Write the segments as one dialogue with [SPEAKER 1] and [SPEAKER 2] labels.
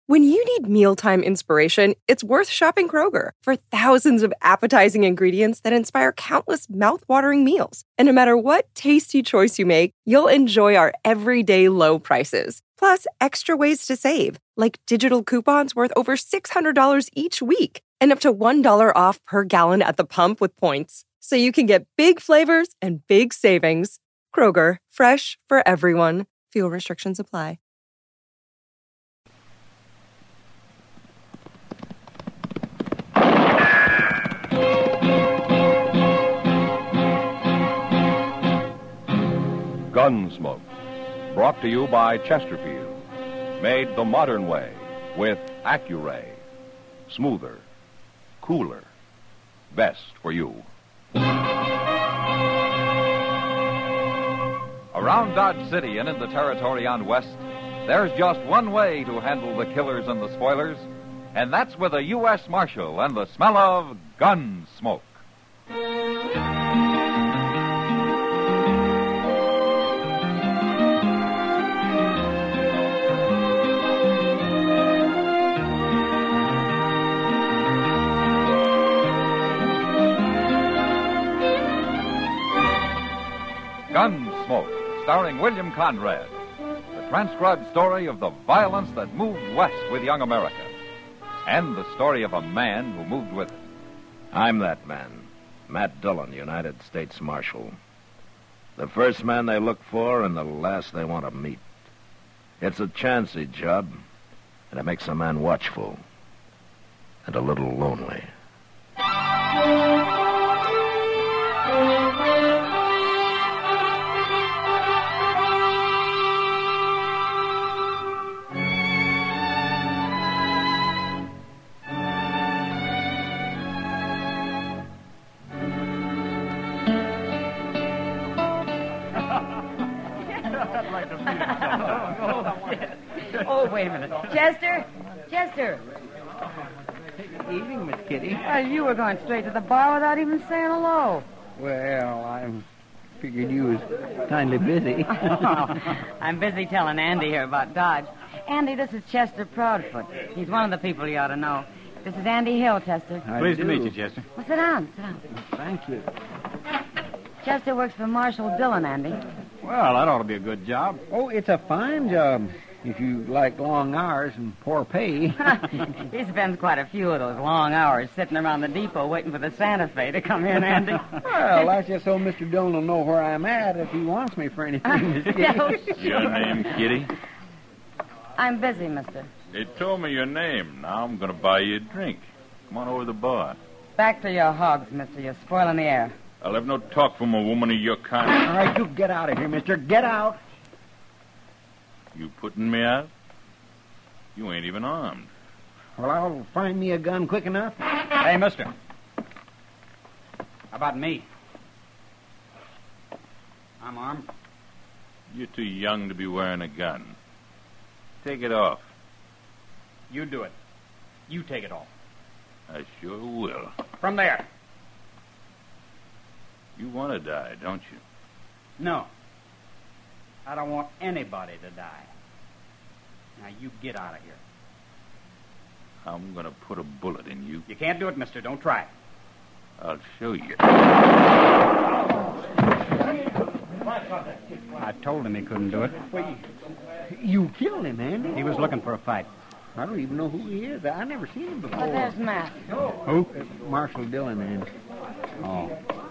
[SPEAKER 1] When you need mealtime inspiration, it's worth shopping Kroger for thousands of appetizing ingredients that inspire countless mouth-watering meals. And no matter what tasty choice you make, you'll enjoy our everyday low prices. Plus, extra ways to save, like digital coupons worth over $600 each week and up to $1 off per gallon at the pump with points. So you can get big flavors and big savings. Kroger, fresh for everyone. Fuel restrictions apply.
[SPEAKER 2] Gunsmoke, brought to you by Chesterfield, made the modern way with Accuray. Smoother, cooler, best for you.
[SPEAKER 3] Around Dodge City and in the territory on West, there's just one way to handle the killers and the spoilers, and that's with a U.S. Marshal and the smell of gun smoke. Gunsmoke, starring William Conrad. The transcribed story of the violence that moved west with young America. And the story of a man who moved with it.
[SPEAKER 4] I'm that man, Matt Dillon, United States Marshal. The first man they look for and the last they want to meet. It's a chancy job, and it makes a man watchful and a little lonely.
[SPEAKER 5] Oh, wait a minute. Chester!
[SPEAKER 6] Evening, Miss Kitty.
[SPEAKER 5] You were going straight to the bar without even saying hello.
[SPEAKER 6] Well, I figured you was kindly busy.
[SPEAKER 5] I'm busy telling Andy here about Dodge. Andy, this is Chester Proudfoot. He's one of the people you ought to know. This is Andy Hill, Chester.
[SPEAKER 7] Pleased to meet you, Chester.
[SPEAKER 5] Well, sit down.
[SPEAKER 6] Thank you.
[SPEAKER 5] Chester works for Marshal Dillon, Andy.
[SPEAKER 7] Well, that ought to be a good job.
[SPEAKER 6] Oh, it's a fine job if you like long hours and poor pay.
[SPEAKER 5] He spends quite a few of those long hours sitting around the depot waiting for the Santa Fe to come in, Andy.
[SPEAKER 6] Well, that's just so Mr. Dillon will know where I'm at if he wants me for anything, Miss Kitty.
[SPEAKER 5] Oh,
[SPEAKER 8] Your name, Kitty?
[SPEAKER 5] I'm busy, mister.
[SPEAKER 8] They told me your name. Now I'm going to buy you a drink. Come on over to the bar.
[SPEAKER 5] Back to your hogs, mister. You're spoiling the air.
[SPEAKER 8] I'll have no talk from a woman of your kind.
[SPEAKER 6] All right, you get out of here, mister. Get out.
[SPEAKER 8] You putting me out? You ain't even armed.
[SPEAKER 6] Well, I'll find me a gun quick enough.
[SPEAKER 7] Hey, mister. How about me? I'm armed.
[SPEAKER 8] You're too young to be wearing a gun. Take it off.
[SPEAKER 7] You do it. You take it off.
[SPEAKER 8] I sure will.
[SPEAKER 7] From there.
[SPEAKER 8] You want to die, don't you?
[SPEAKER 7] No. I don't want anybody to die. Now, you get out of here.
[SPEAKER 8] I'm going to put a bullet in you.
[SPEAKER 7] You can't do it, mister. Don't try it.
[SPEAKER 8] I'll show you.
[SPEAKER 7] I told him he couldn't do it.
[SPEAKER 6] Wait, you killed him, Andy?
[SPEAKER 7] He was looking for a fight.
[SPEAKER 6] I don't even know who he is. I never seen him before.
[SPEAKER 5] Oh, there's Matt.
[SPEAKER 7] Who?
[SPEAKER 6] Marshal Dillon, Andy.
[SPEAKER 7] Oh.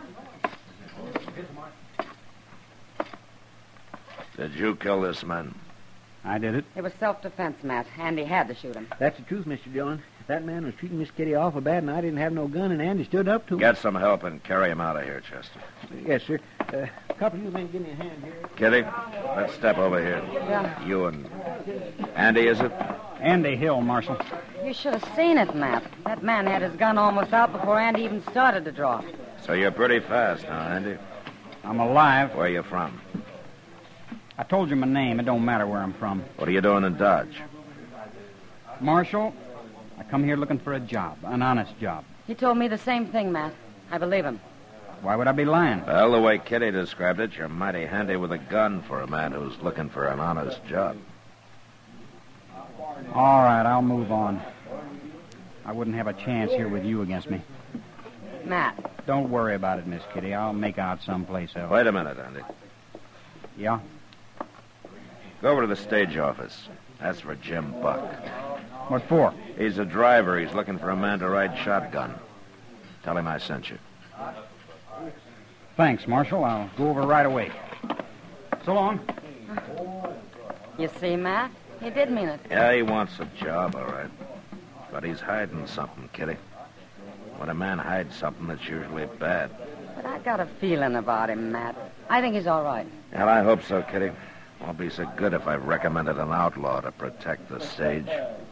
[SPEAKER 4] Did you kill this man?
[SPEAKER 7] I did it.
[SPEAKER 5] It was self-defense, Matt. Andy had to shoot him.
[SPEAKER 6] That's the truth, Mr. Dillon. That man was treating Miss Kitty awful bad, and I didn't have no gun, and Andy stood up to him.
[SPEAKER 4] Get some help and carry him out of here, Chester.
[SPEAKER 6] Yes, sir. A couple of you men give me a hand here.
[SPEAKER 4] Kitty, let's step over here.
[SPEAKER 5] Yeah.
[SPEAKER 4] You and Andy, is it?
[SPEAKER 7] Andy Hill, Marshal.
[SPEAKER 5] You should have seen it, Matt. That man had his gun almost out before Andy even started to draw.
[SPEAKER 4] So you're pretty fast, huh, Andy?
[SPEAKER 7] I'm alive.
[SPEAKER 4] Where you from?
[SPEAKER 7] I told you my name. It don't matter where I'm from.
[SPEAKER 4] What are you doing in Dodge?
[SPEAKER 7] Marshal, I come here looking for a job, an honest job.
[SPEAKER 5] He told me the same thing, Matt. I believe him.
[SPEAKER 7] Why would I be lying?
[SPEAKER 4] Well, the way Kitty described it, you're mighty handy with a gun for a man who's looking for an honest job.
[SPEAKER 7] All right, I'll move on. I wouldn't have a chance here with you against me.
[SPEAKER 5] Matt.
[SPEAKER 7] Don't worry about it, Miss Kitty. I'll make out someplace else.
[SPEAKER 4] Wait a minute, Andy.
[SPEAKER 7] Yeah?
[SPEAKER 4] Go over to the stage office. Ask for Jim Buck.
[SPEAKER 7] What for?
[SPEAKER 4] He's a driver. He's looking for a man to ride shotgun. Tell him I sent you.
[SPEAKER 7] Thanks, Marshal. I'll go over right away. So long.
[SPEAKER 5] You see, Matt? He did mean it.
[SPEAKER 4] Yeah, he wants a job, all right. But he's hiding something, Kitty. When a man hides something, it's usually bad.
[SPEAKER 5] But I got a feeling about him, Matt. I think he's all right.
[SPEAKER 4] Well, I hope so, Kitty. Won't be so good if I recommended an outlaw to protect the stage.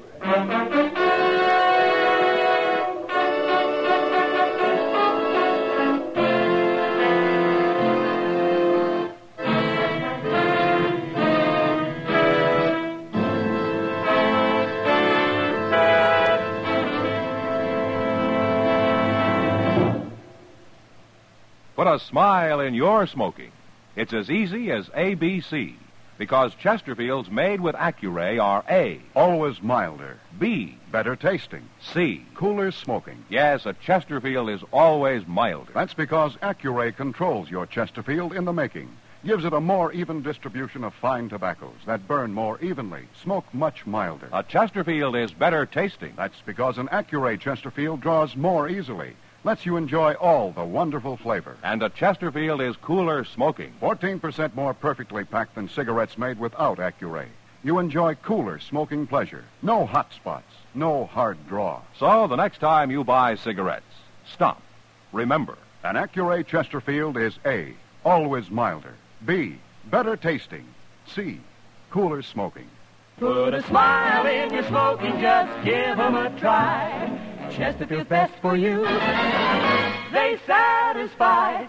[SPEAKER 2] Put a smile in your smoking. It's as easy as ABC, because Chesterfields made with Accuray are A,
[SPEAKER 9] Always milder,
[SPEAKER 2] B,
[SPEAKER 9] better tasting,
[SPEAKER 2] C.
[SPEAKER 9] cooler smoking.
[SPEAKER 2] Yes, a Chesterfield is always milder.
[SPEAKER 9] That's because Accuray controls your Chesterfield in the making. Gives it a more even distribution of fine tobaccos that burn more evenly, smoke much milder.
[SPEAKER 2] A Chesterfield is better tasting.
[SPEAKER 9] That's because an Accuray Chesterfield draws more easily, lets you enjoy all the wonderful flavor.
[SPEAKER 2] And a Chesterfield is cooler smoking.
[SPEAKER 9] 14% more perfectly packed than cigarettes made without Accuray. You enjoy cooler smoking pleasure. No hot spots, no hard draw.
[SPEAKER 2] So the next time you buy cigarettes, stop. Remember,
[SPEAKER 9] An Accuray Chesterfield is A, always milder. B, better tasting. C, cooler smoking.
[SPEAKER 10] Put a smile in your smoking, just give 'em a try. Chesterfield's best for you. They satisfy.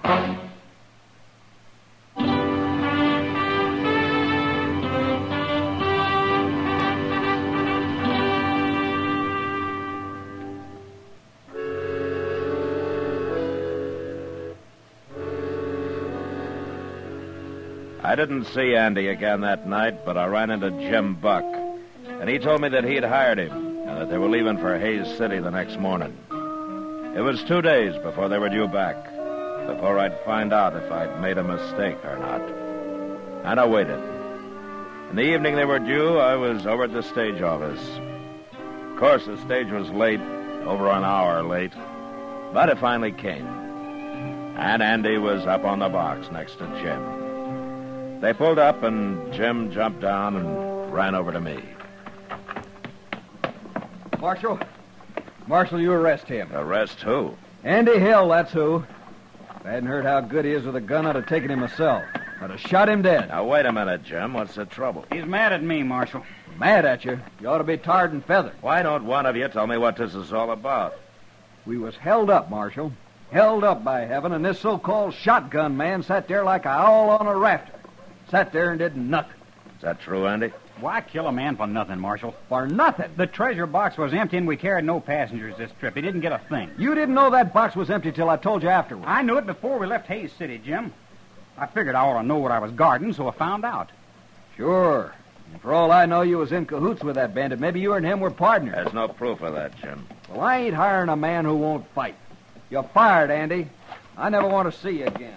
[SPEAKER 4] I didn't see Andy again that night, but I ran into Jim Buck, and he told me that he'd hired him and that they were leaving for Hayes City the next morning. It was 2 days before they were due back, before I'd find out if I'd made a mistake or not. And I waited. In the evening they were due, I was over at the stage office. Of course, the stage was late, over an hour late, but it finally came. And Andy was up on the box next to Jim. They pulled up, and Jim jumped down and ran over to me.
[SPEAKER 11] Marshal, you arrest him.
[SPEAKER 4] Arrest who?
[SPEAKER 11] Andy Hill, that's who. If I hadn't heard how good he is with a gun, I'd have taken him myself. I'd have shot him dead.
[SPEAKER 4] Now, wait a minute, Jim. What's the trouble?
[SPEAKER 7] He's mad at me, Marshal.
[SPEAKER 11] Mad at you? You ought to be tarred and feathered.
[SPEAKER 4] Why don't one of you tell me what this is all about?
[SPEAKER 11] We was held up, Marshal. Held up by heaven, and this so-called shotgun man sat there like a owl on a rafter. Sat there and did nothing.
[SPEAKER 4] Is that true, Andy?
[SPEAKER 7] Why kill a man for nothing, Marshal?
[SPEAKER 11] For nothing?
[SPEAKER 7] The treasure box was empty, and we carried no passengers this trip. He didn't get a thing.
[SPEAKER 11] You didn't know that box was empty till I told you afterward.
[SPEAKER 7] I knew it before we left Hayes City, Jim. I figured I ought to know what I was guarding, so I found out.
[SPEAKER 11] Sure. And for all I know, you was in cahoots with that bandit. Maybe you and him were partners.
[SPEAKER 4] There's no proof of that, Jim.
[SPEAKER 11] Well, I ain't hiring a man who won't fight. You're fired, Andy. I never want to see you again.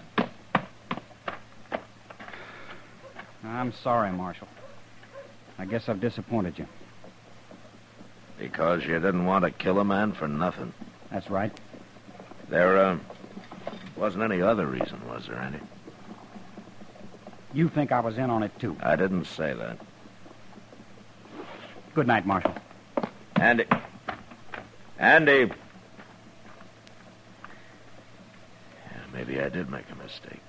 [SPEAKER 7] I'm sorry, Marshal. I guess I've disappointed you.
[SPEAKER 4] Because you didn't want to kill a man for nothing.
[SPEAKER 7] That's right.
[SPEAKER 4] There, wasn't any other reason, was there, Andy?
[SPEAKER 7] You think I was in on it, too.
[SPEAKER 4] I didn't say that.
[SPEAKER 7] Good night, Marshal.
[SPEAKER 4] Andy. Andy. Yeah, maybe I did make a mistake.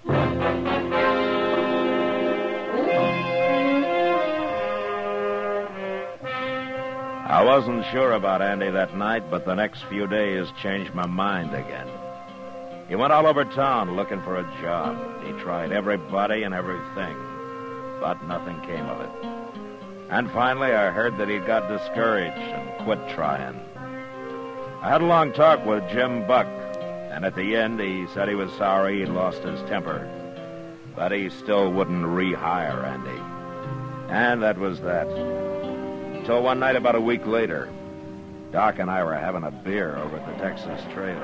[SPEAKER 4] I wasn't sure about Andy that night, but the next few days changed my mind again. He went all over town looking for a job. He tried everybody and everything, but nothing came of it. And finally, I heard that he got discouraged and quit trying. I had a long talk with Jim Buck, and at the end, he said he was sorry he'd lost his temper, but he still wouldn't rehire Andy. And that was that. Until one night about a week later, Doc and I were having a beer over at the Texas Trail.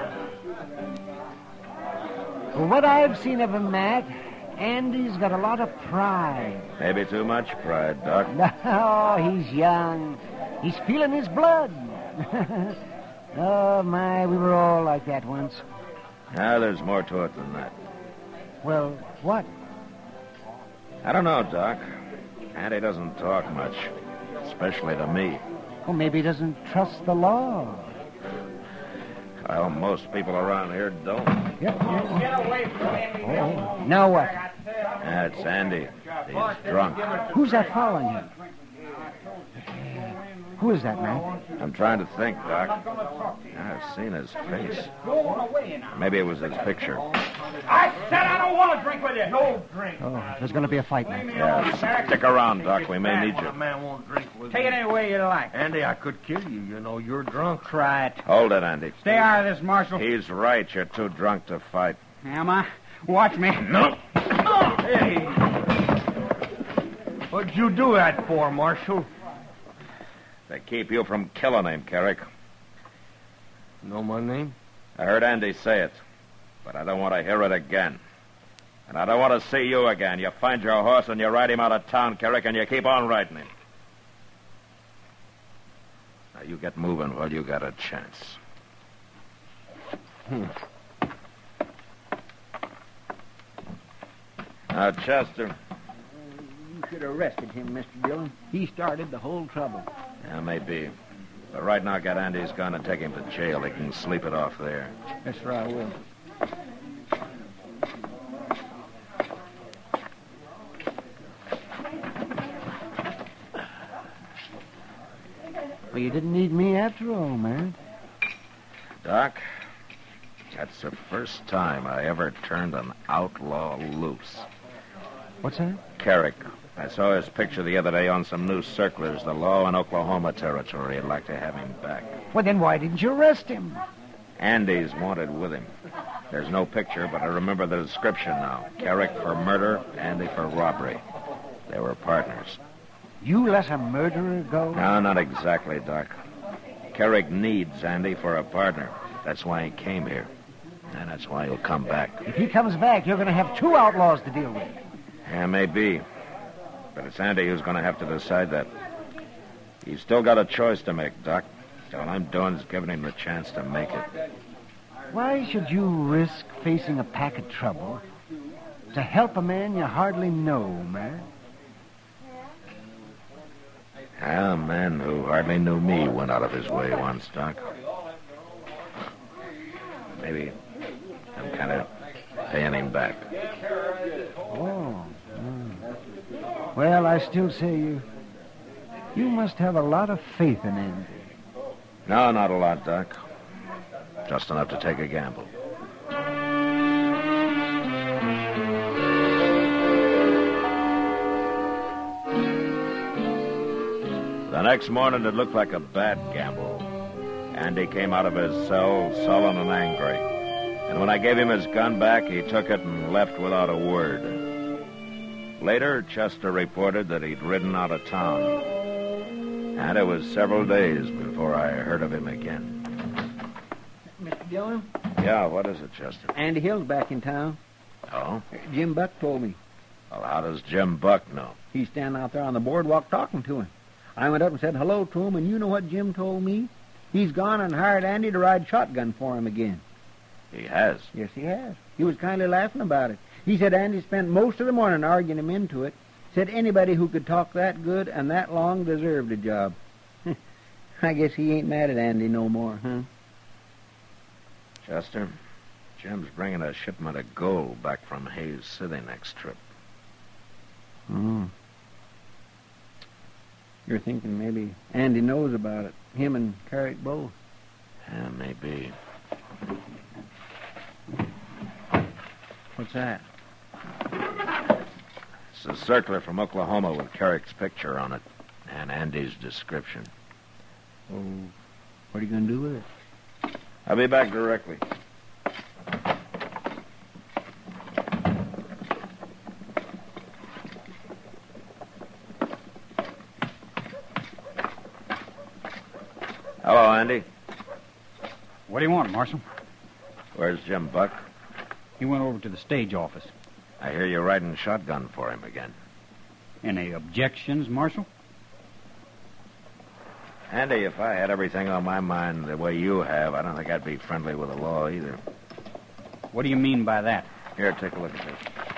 [SPEAKER 6] From what I've seen of him, Matt, Andy's got a lot of pride.
[SPEAKER 4] Maybe too much pride, Doc.
[SPEAKER 6] No, he's young. He's feeling his blood. Oh, my, we were all like that once.
[SPEAKER 4] Ah, there's more to it than that.
[SPEAKER 6] Well, what?
[SPEAKER 4] I don't know, Doc. Andy doesn't talk much, especially to me.
[SPEAKER 6] Well, maybe he doesn't trust the law.
[SPEAKER 4] Well, most people around here don't.
[SPEAKER 6] Yep.
[SPEAKER 7] Get away from him.
[SPEAKER 6] Oh, now what?
[SPEAKER 4] That's Andy. He's drunk.
[SPEAKER 6] Who's that following him? Who is that, man?
[SPEAKER 4] I'm trying to think, Doc. I've seen his face. Maybe it was his picture.
[SPEAKER 7] I said I don't want to drink with you. No drink.
[SPEAKER 6] Oh, there's going to be a fight, man.
[SPEAKER 4] Yeah, stick around, Doc. We may need you.
[SPEAKER 12] A man won't drink with
[SPEAKER 7] Take it any way you like.
[SPEAKER 12] Andy, I could kill you. You know, you're drunk.
[SPEAKER 7] Try it.
[SPEAKER 4] Hold it, Andy.
[SPEAKER 7] Stay out of this, Marshal.
[SPEAKER 4] He's right. You're too drunk to fight.
[SPEAKER 7] Am I? Watch me.
[SPEAKER 12] No. Hey. What'd you do that for, Marshal?
[SPEAKER 4] They keep you from killing him, Carrick.
[SPEAKER 12] Know my name?
[SPEAKER 4] I heard Andy say it, but I don't want to hear it again. And I don't want to see you again. You find your horse and you ride him out of town, Carrick, and you keep on riding him. Now, you get moving while you got a chance. Now, Chester.
[SPEAKER 6] You should have arrested him, Mr. Dillon. He started the whole trouble.
[SPEAKER 4] Yeah, maybe. But right now, get Andy's gun and take him to jail. He can sleep it off there.
[SPEAKER 6] Yes, sir, I will. Well, you didn't need me after all, man.
[SPEAKER 4] Doc, that's the first time I ever turned an outlaw loose.
[SPEAKER 6] What's that?
[SPEAKER 4] Carrick. I saw his picture the other day on some news circulars. The law in Oklahoma Territory. I'd like to have him back.
[SPEAKER 6] Well, then why didn't you arrest him?
[SPEAKER 4] Andy's wanted with him. There's no picture, but I remember the description now. Carrick for murder, Andy for robbery. They were partners.
[SPEAKER 6] You let a murderer go?
[SPEAKER 4] No, not exactly, Doc. Carrick needs Andy for a partner. That's why he came here. And that's why he'll come back.
[SPEAKER 6] If he comes back, you're going to have two outlaws to deal with.
[SPEAKER 4] Yeah, maybe. But it's Andy who's going to have to decide that. He's still got a choice to make, Doc. All I'm doing is giving him the chance to make it.
[SPEAKER 6] Why should you risk facing a pack of trouble to help a man you hardly know, man?
[SPEAKER 4] A man who hardly knew me went out of his way once, Doc. Maybe I'm kind of paying him back.
[SPEAKER 6] Oh. Well, I still say you must have a lot of faith in Andy.
[SPEAKER 4] No, not a lot, Doc. Just enough to take a gamble. The next morning, it looked like a bad gamble. Andy came out of his cell sullen and angry. And when I gave him his gun back, he took it and left without a word. Later, Chester reported that he'd ridden out of town. And it was several days before I heard of him again.
[SPEAKER 6] Mr. Dillon?
[SPEAKER 4] Yeah, what is it, Chester?
[SPEAKER 6] Andy Hill's back in town.
[SPEAKER 4] Oh?
[SPEAKER 6] Jim Buck told me.
[SPEAKER 4] Well, how does Jim Buck know?
[SPEAKER 6] He's standing out there on the boardwalk talking to him. I went up and said hello to him, and you know what Jim told me? He's gone and hired Andy to ride shotgun for him again.
[SPEAKER 4] He has?
[SPEAKER 6] Yes, he has. He was kindly laughing about it. He said Andy spent most of the morning arguing him into it. Said anybody who could talk that good and that long deserved a job. I guess he ain't mad at Andy no more, huh?
[SPEAKER 4] Chester, Jim's bringing a shipment of gold back from Hays City next trip.
[SPEAKER 6] Hmm. You're thinking maybe Andy knows about it. Him and Carrick both.
[SPEAKER 4] Yeah, maybe.
[SPEAKER 6] What's that?
[SPEAKER 4] It's a circular from Oklahoma with Carrick's picture on it and Andy's description.
[SPEAKER 6] Oh, what are you going to do with it?
[SPEAKER 4] I'll be back directly. Hello, Andy.
[SPEAKER 7] What do you want, Marshal?
[SPEAKER 4] Where's Jim Buck?
[SPEAKER 7] He went over to the stage office.
[SPEAKER 4] I hear you're riding shotgun for him again.
[SPEAKER 7] Any objections, Marshal?
[SPEAKER 4] Andy, if I had everything on my mind the way you have, I don't think I'd be friendly with the law either.
[SPEAKER 7] What do you mean by that?
[SPEAKER 4] Here, take a look at this.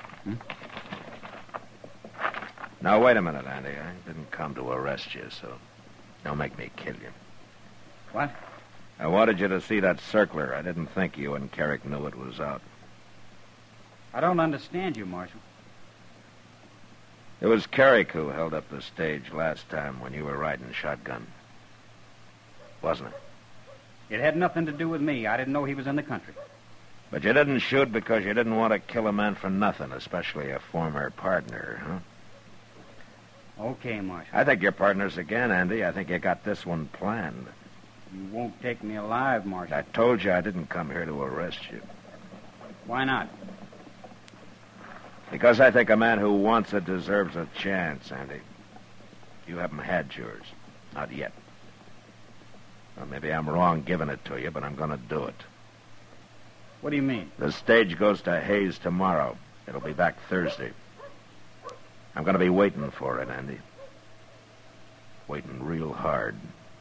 [SPEAKER 4] Now, wait a minute, Andy. I didn't come to arrest you, so don't make me kill you.
[SPEAKER 7] What?
[SPEAKER 4] I wanted you to see that circler. I didn't think you and Carrick knew it was out.
[SPEAKER 7] I don't understand you, Marshal.
[SPEAKER 4] It was Carrick who held up the stage last time when you were riding shotgun. Wasn't it?
[SPEAKER 7] It had nothing to do with me. I didn't know he was in the country.
[SPEAKER 4] But you didn't shoot because you didn't want to kill a man for nothing, especially a former partner, huh?
[SPEAKER 7] Okay, Marshal.
[SPEAKER 4] I think you're partners again, Andy. I think you got this one planned.
[SPEAKER 7] You won't take me alive, Marshal.
[SPEAKER 4] I told you I didn't come here to arrest you.
[SPEAKER 7] Why not?
[SPEAKER 4] Because I think a man who wants it deserves a chance, Andy. You haven't had yours. Not yet. Well, maybe I'm wrong giving it to you, but I'm going to do it.
[SPEAKER 7] What do you mean?
[SPEAKER 4] The stage goes to Hayes tomorrow. It'll be back Thursday. I'm going to be waiting for it, Andy. Waiting real hard.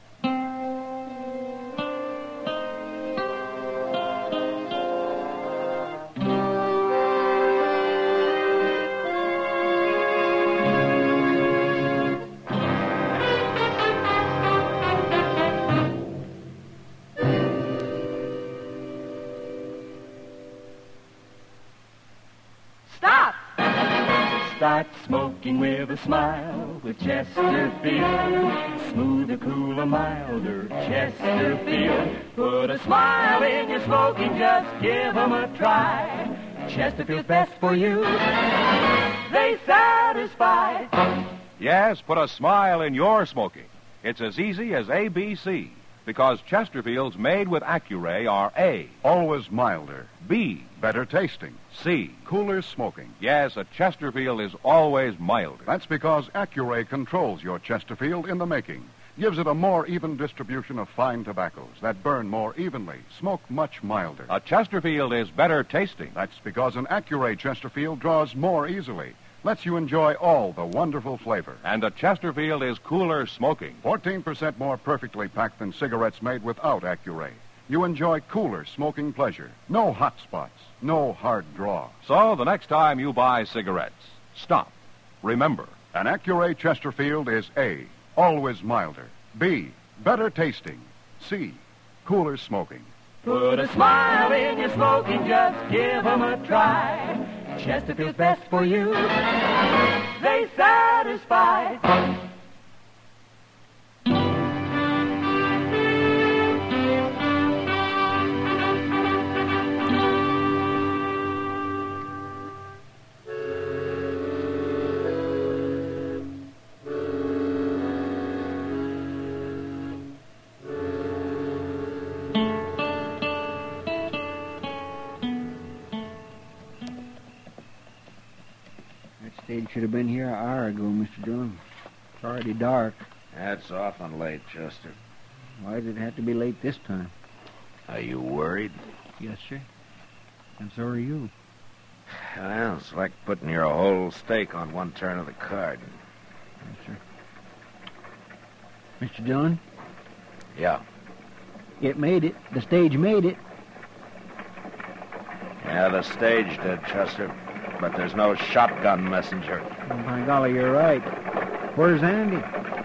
[SPEAKER 10] Start smoking with a smile with Chesterfield. Smoother, cooler, milder Chesterfield. Put a smile in your smoking, just give 'em a try. Chesterfield's best for you. They satisfy.
[SPEAKER 2] Yes, put a smile in your smoking. It's as easy as ABC. Because Chesterfields made with Accuray are A.
[SPEAKER 9] Always milder.
[SPEAKER 2] B.
[SPEAKER 9] Better tasting.
[SPEAKER 2] C.
[SPEAKER 9] Cooler smoking.
[SPEAKER 2] Yes, a Chesterfield is always milder.
[SPEAKER 9] That's because Accuray controls your Chesterfield in the making. Gives it a more even distribution of fine tobaccos that burn more evenly, smoke much milder.
[SPEAKER 2] A Chesterfield is better tasting.
[SPEAKER 9] That's because an Accuray Chesterfield draws more easily. Lets you enjoy all the wonderful flavor.
[SPEAKER 2] And a Chesterfield is cooler smoking.
[SPEAKER 9] 14% more perfectly packed than cigarettes made without Accuray. You enjoy cooler smoking pleasure. No hot spots. No hard draw.
[SPEAKER 2] So the next time you buy cigarettes, stop. Remember,
[SPEAKER 9] an Accuray Chesterfield is A. Always milder. B. Better tasting. C. Cooler smoking.
[SPEAKER 10] Put a smile in your smoking, just give 'em a try. Chesterfield's best for you. They satisfy.
[SPEAKER 6] Stage should have been here an hour ago, Mr. Dillon. It's already dark.
[SPEAKER 4] That's often late, Chester.
[SPEAKER 6] Why does it have to be late this time?
[SPEAKER 4] Are you worried?
[SPEAKER 6] Yes, sir. And so are you.
[SPEAKER 4] Well, it's like putting your whole stake on one turn of the card.
[SPEAKER 6] Yes, sir. Mr. Dillon?
[SPEAKER 4] Yeah.
[SPEAKER 6] It made it. The stage made it.
[SPEAKER 4] Yeah, the stage did, Chester. But there's no shotgun messenger.
[SPEAKER 6] Oh, by golly, you're right. Where's Andy?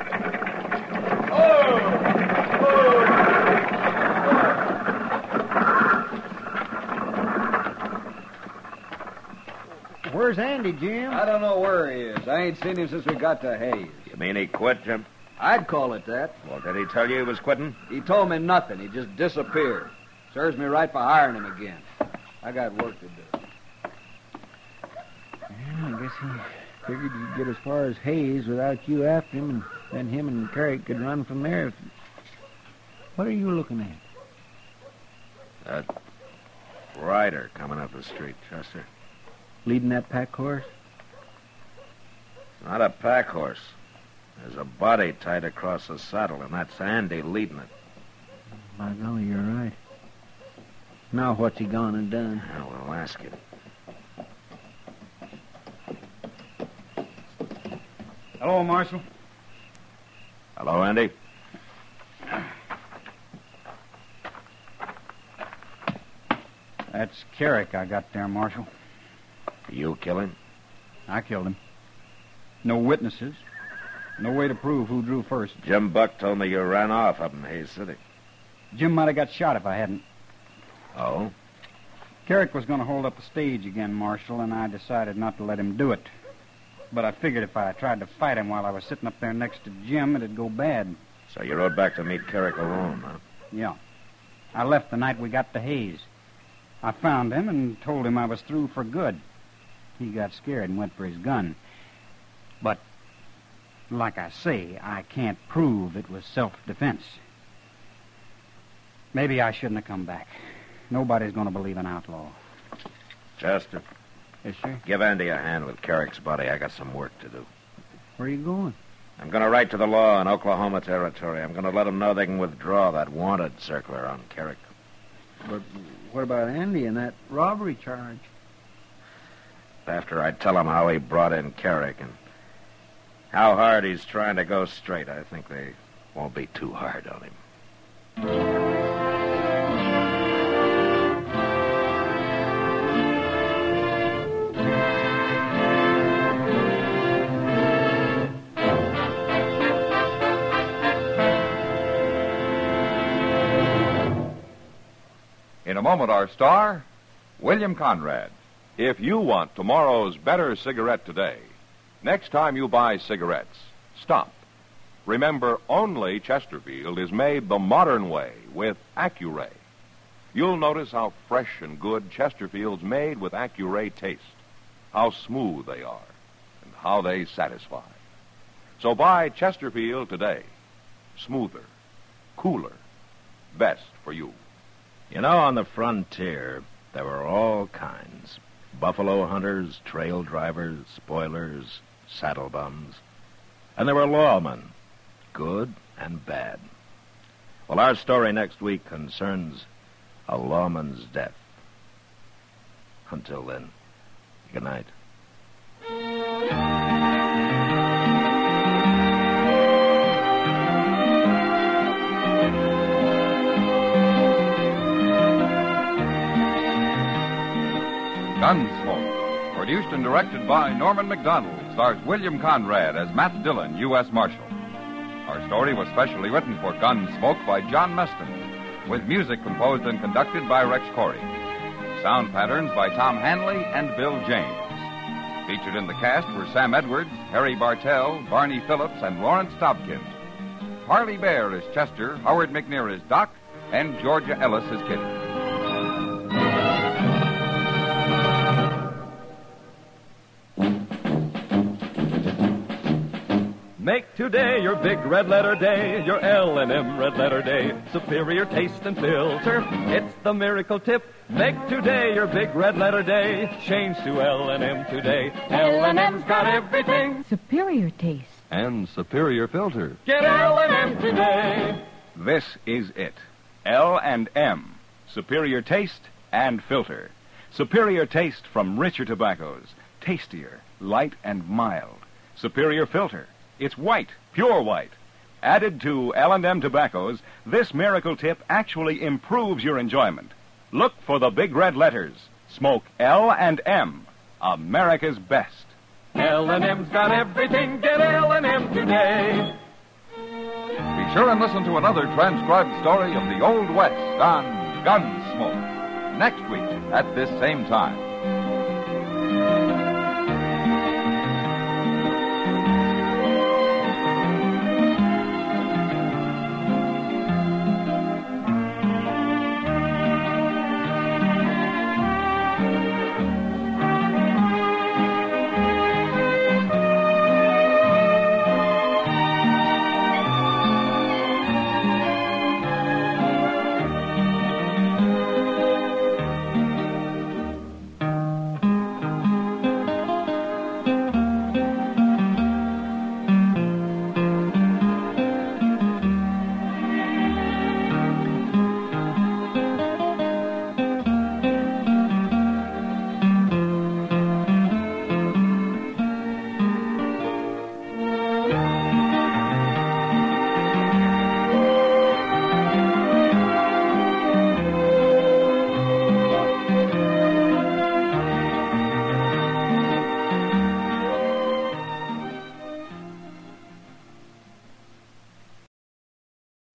[SPEAKER 6] Where's Andy, Jim?
[SPEAKER 11] I don't know where he is. I ain't seen him since we got to Hayes.
[SPEAKER 4] You mean he quit, Jim?
[SPEAKER 11] I'd call it that.
[SPEAKER 4] Well, did he tell you he was quitting?
[SPEAKER 11] He told me nothing. He just disappeared. Serves me right for hiring him again. I got work to do.
[SPEAKER 6] Yeah, I guess he figured he'd get as far as Hayes without you after him, and then him and Carrick could run from there. What are you looking at?
[SPEAKER 4] That rider coming up the street, Chester.
[SPEAKER 6] Leading that pack horse?
[SPEAKER 4] Not a pack horse. There's a body tied across the saddle, and that's Andy leading it.
[SPEAKER 6] By golly, you're right. Now what's he gone and done?
[SPEAKER 4] Well, we'll ask him.
[SPEAKER 7] Hello, Marshal.
[SPEAKER 4] Hello, Andy.
[SPEAKER 7] That's Carrick I got there, Marshal.
[SPEAKER 4] You kill him?
[SPEAKER 7] I killed him. No witnesses. No way to prove who drew first.
[SPEAKER 4] Jim Buck told me you ran off up in Hayes City.
[SPEAKER 7] Jim might have got shot if I hadn't.
[SPEAKER 4] Oh?
[SPEAKER 7] Carrick was going to hold up the stage again, Marshal, and I decided not to let him do it. But I figured if I tried to fight him while I was sitting up there next to Jim, it'd go bad.
[SPEAKER 4] So you rode back to meet Carrick alone, huh?
[SPEAKER 7] Yeah. I left the night we got to Hayes. I found him and told him I was through for good. He got scared and went for his gun. But, like I say, I can't prove it was self-defense. Maybe I shouldn't have come back. Nobody's going to believe an outlaw.
[SPEAKER 4] Chester.
[SPEAKER 7] Yes, sir?
[SPEAKER 4] Give Andy a hand with Carrick's body. I got some work to do.
[SPEAKER 6] Where are you going?
[SPEAKER 4] I'm going to write to the law in Oklahoma Territory. I'm going to let them know they can withdraw that wanted circular on Carrick.
[SPEAKER 6] But what about Andy and that robbery charge?
[SPEAKER 4] After I tell them how he brought in Carrick and how hard he's trying to go straight, I think they won't be too hard on him.
[SPEAKER 3] In a moment, our star, William Conrad.
[SPEAKER 2] If you want tomorrow's better cigarette today, next time you buy cigarettes, stop. Remember, only Chesterfield is made the modern way with Accuray. You'll notice how fresh and good Chesterfield's made with Accuray taste, how smooth they are, and how they satisfy. So buy Chesterfield today. Smoother, cooler, best for you.
[SPEAKER 4] You know, on the frontier, there were all kinds. Buffalo hunters, trail drivers, spoilers, saddle bums. And there were lawmen, good and bad. Well, our story next week concerns a lawman's death. Until then, good night.
[SPEAKER 3] Gunsmoke, produced and directed by Norman McDonald, stars William Conrad as Matt Dillon, U.S. Marshal. Our story was specially written for Gunsmoke by John Meston, with music composed and conducted by Rex Corey. Sound patterns by Tom Hanley and Bill James. Featured in the cast were Sam Edwards, Harry Bartell, Barney Phillips, and Lawrence Dobkin. Harley Bear is Chester, Howard McNear is Doc, and Georgia Ellis is Kitty.
[SPEAKER 13] Make today your big red letter day, your L&M red letter day. Superior taste and filter, it's the miracle tip. Make today your big red letter day. Change to L&M today. L&M's got everything.
[SPEAKER 14] Superior taste.
[SPEAKER 2] And superior filter.
[SPEAKER 13] Get L&M today.
[SPEAKER 15] This is it. L&M. Superior taste and filter. Superior taste from richer tobaccos. Tastier, light and mild. Superior filter. It's white, pure white. Added to L&M tobaccos, this miracle tip actually improves your enjoyment. Look for the big red letters. Smoke L&M, America's best.
[SPEAKER 13] L&M's got everything. Get L&M today.
[SPEAKER 3] Be sure and listen to another transcribed story of the Old West on Gunsmoke next week at this same time.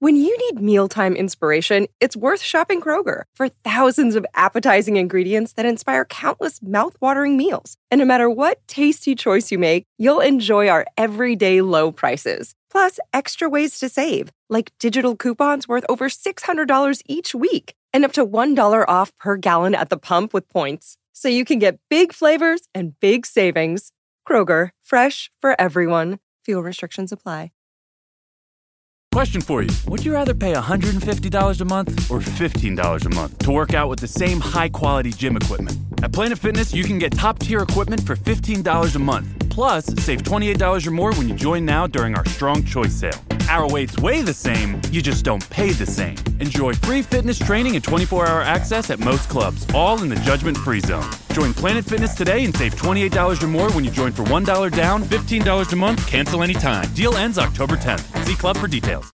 [SPEAKER 1] When you need mealtime inspiration, it's worth shopping Kroger for thousands of appetizing ingredients that inspire countless mouth-watering meals. And no matter what tasty choice you make, you'll enjoy our everyday low prices. Plus, extra ways to save, like digital coupons worth over $600 each week and up to $1 off per gallon at the pump with points. So you can get big flavors and big savings. Kroger, fresh for everyone. Fuel restrictions apply.
[SPEAKER 14] Question for you. Would you rather pay $150 a month or $15 a month to work out with the same high-quality gym equipment? At Planet Fitness, you can get top-tier equipment for $15 a month. Plus, save $28 or more when you join now during our Strong Choice sale. Our weights weigh the same, you just don't pay the same. Enjoy free fitness training and 24-hour access at most clubs, all in the judgment-free zone. Join Planet Fitness today and save $28 or more when you join for $1 down, $15 a month, cancel anytime. Deal ends October 10th. See club for details.